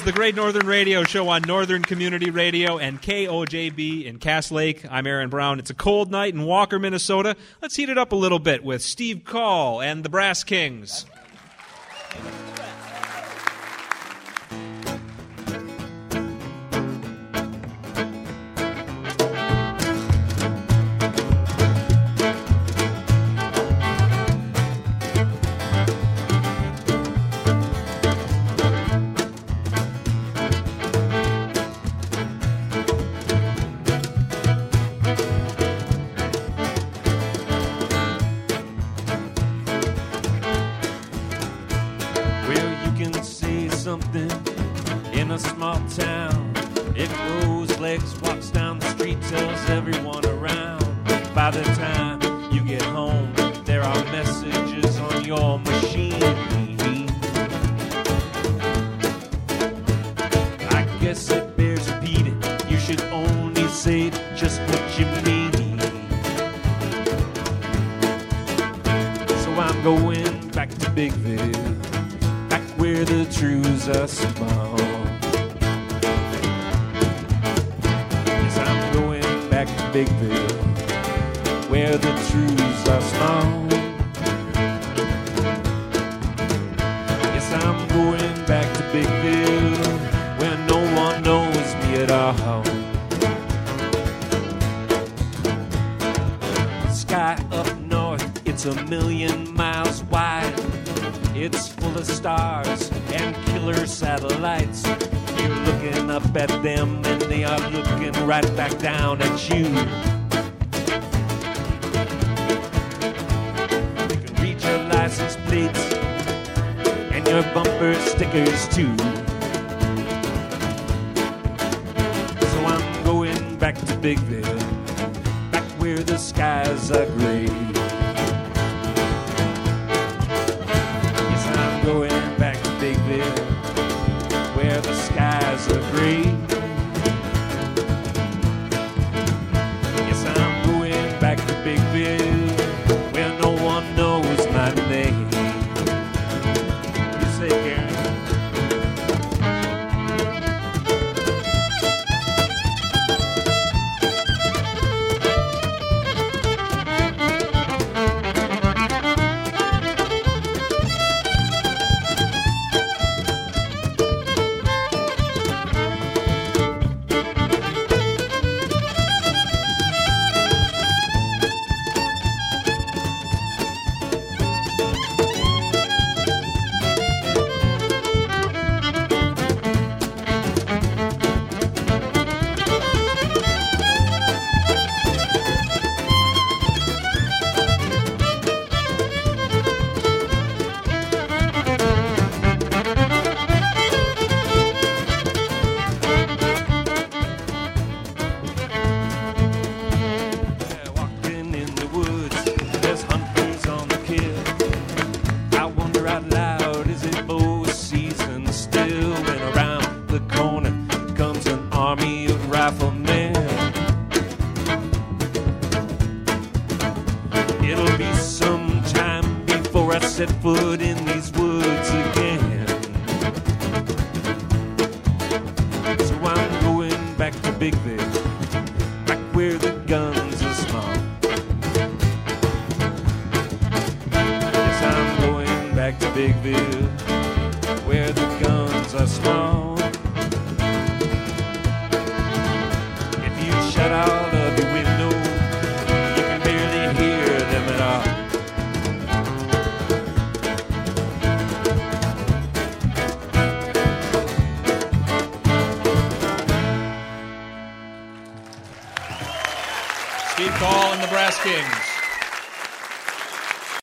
the Great Northern Radio Show on Northern Community Radio and KOJB in Cass Lake. I'm Aaron Brown. It's a cold night in Walker, Minnesota. Let's heat it up a little bit with Steve Call and the Brass Kings. Down at you. You can read your license plates and your bumper stickers too. So I'm going back to Bigville, back where the skies are gray. Yes, I'm going back to Bigville, where the skies are gray. Where no one knows my name. You say, Karen? Set foot in these woods again. So I'm going back to Bigville, back where the guns are small. Yes, I'm going back to Bigville, where the guns are small. If you shut all of your windows, you can barely hear them at all. Steve Call and the Brass Kings.